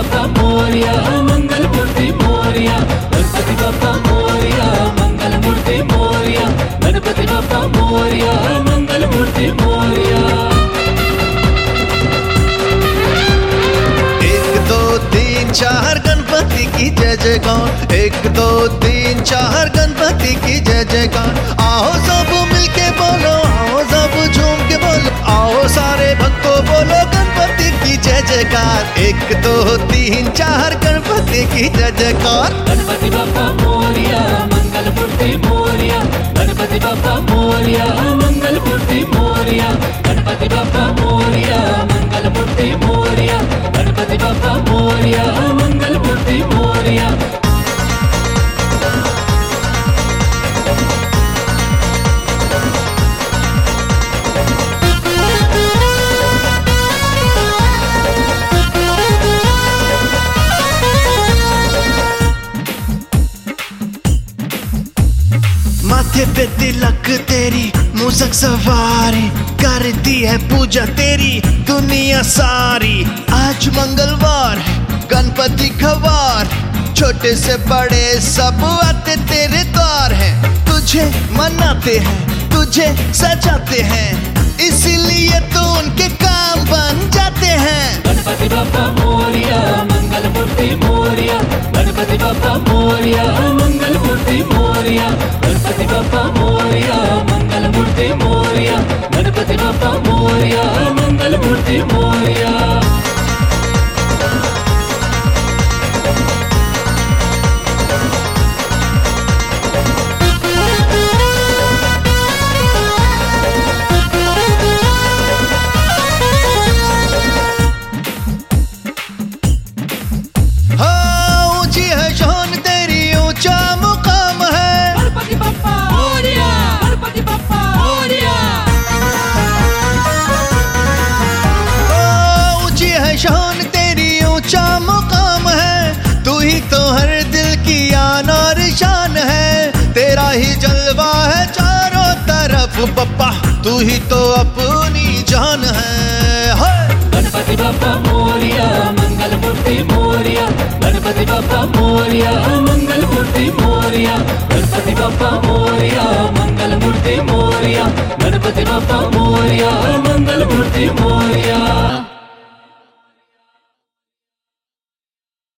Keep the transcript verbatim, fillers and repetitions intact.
बाप्पा मोरया, मंगल मूर्ति मोरया, गणपति बाप्पा मोरया, मंगल मूर्ति मोरया, गणपति बाप्पा मोरया, मंगल मूर्ति मोरया। एक दो तीन चार गणपति की जय जयकार, एक दो तीन चार गणपति की जय जयकार। आओ सब मिलके बोलो, आओ सब झूम के बोलो, आओ सारे भक्तों बोलो गणपति की जय जयकार। एक दो तीन चार गणपति की जय जयकार। गणपति बाप्पा मोरया, मंगल मूर्ति मोरया, गणपति बाप्पा मोरया, मंगल मूर्ति मोरया, गणपति बाप्पा मोरया, मंगल मूर्ति मोरया, गणपति बाप्पा मोरया, मंगल मूर्ति मोरया। माथे पे तिलक तेरी मूसक सवारी, करती है पूजा तेरी दुनिया सारी। आज मंगलवार है गणपति खवार, छोटे से बड़े सब आते तेरे द्वार हैं। तुझे मनाते हैं, तुझे सजाते हैं, इसीलिए तो उनके काम बन जाते हैं। गणपति बाप्पा मोरया, मंगल मूर्ति मोरया, गणपति बाप्पा मोरया, मंगल मूर्ति मोरया, गणपति बाप्पा मोरया, मंगल मूर्ति मोरया, गणपति बाप्पा मोरया, मंगल मूर्ति मोरया। शान तेरी ऊंचा मुकाम है, तू ही तो हर दिल की आन और शान है। तेरा ही जलवा है चारों तरफ बप्पा, तू ही तो अपनी जान है। गणपति बाप्पा मोरया, मंगल मूर्ति मोरया, गणपति बाप्पा मोरया, मंगल मूर्ति मोरया, गणपति बाप्पा मोरया, मंगल मूर्ति मोरया, गणपति बाप्पा मोरया, मंगल मूर्ति मोरया।